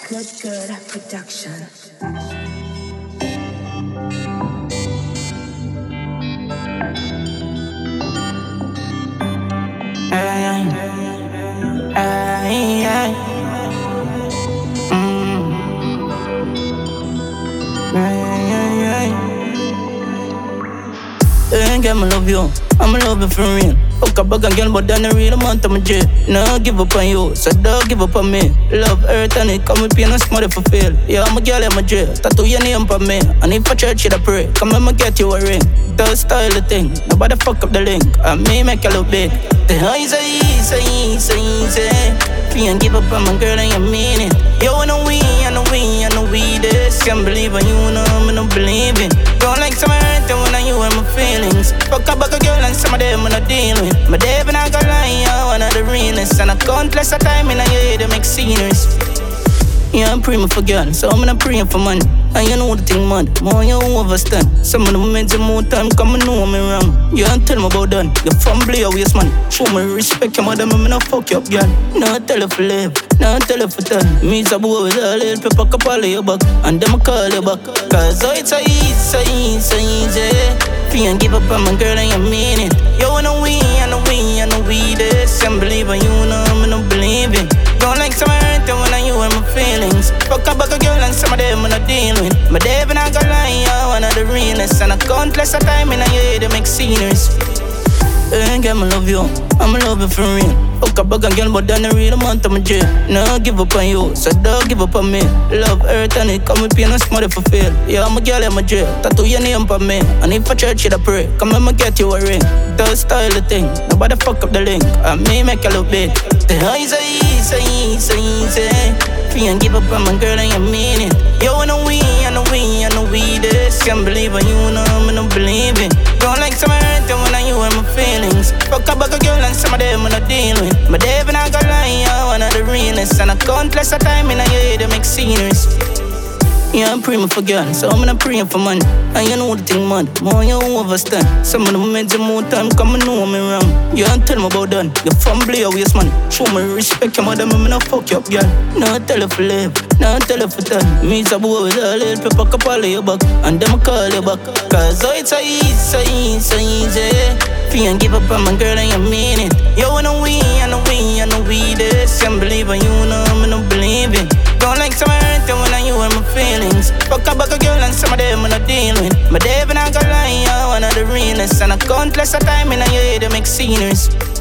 Good production. Ay, ay, ay. Ay, ay, ay. Girl, I'ma love you. I'ma love you for real. Fuck a bag and girl, but then the real amount of my jail. No give up on you, so don't give up on me. Love earth and it come with pain and smother for fail. Yeah, I'm a girl in my jail. Tattoo your name for me. And if I church, I pray. Come let me get you a ring. Don't style the thing. Nobody fuck up the link. And me make you look big. The eyes are easy. Can't give up on my girl and you mean it. Yo, I know we this. Can't believe in you, no, I don't believe it. Don't like some hurt and when you and my feelings. Fuck a bag of girl and some of them I'm not dealing with. But they not gonna lie, you're one of the realest. And I countless of time in a year to make sceneries. Yeah, I'm praying for girl, so I'm not praying for money. And you know the thing, man, more you overstand. Some of the moments and more time, come and know me wrong. You don't tell me about done, you family your waste, man. Show me respect, your mother, me not fuck you up, girl. No tell her for live, no tell her for turn. Me's a boy with all help, you pack up all of your back. And them call you back, cause oh, it's so easy. Can't give up on my girl and you mean it. Yo, I know we this. Can't believe in you, no, I don't believe it. Don't like some hurt and when you and my feelings. Fuck a bag of girl and some of them I'm not dealing with. But they not gonna lie, you're one of the realest. And I countless of time in a year to make sceneries. Girl, I'ma love you, I'ma love you for real. Fuck a bag and girl, but then the real amount of my jail. No give up on you, so don't give up on me. Love earth and it come with pain and smother for fail. Yeah, I'm a girl in my jail, tattoo your name for me. And if I church, I pray, come let me get you a ring. Don't style the thing, nobody fuck up the link. And me make you look big. The eyes are easy. Can't give up on my girl and you mean it. Yo, I know we this. Can't believe in you, no, I don't believe it. Don't like some hurt and when you and my feelings. Fuck a bag of girl and some of them I'm not dealing with. But they not gonna lie, you're one of the realest. And I countless of time in a year to make sceneries. Yeah, I'm praying for girl, so I'm not praying for money. And you know the thing, man, more you overstand. Some of the moments and more time, come and know me wrong. You don't tell me about done, you family your waste, man. Show me respect, your mother, me not fuck you up, girl. No tell her for live, no tell her for turn. Me's a boy with all help, you pack up all of your back. And them call you back, cause oh, it's so easy. Can't give up on my girl and you mean it. Yo, I know we this. Can't believe in you, no, I don't believe it. Don't like some hurt and when you and my feelings. Fuck a bag of girl and some of them I'm not dealing with. But they not gonna lie, you're one of the realest. And I countless of time in a year to make sceneries.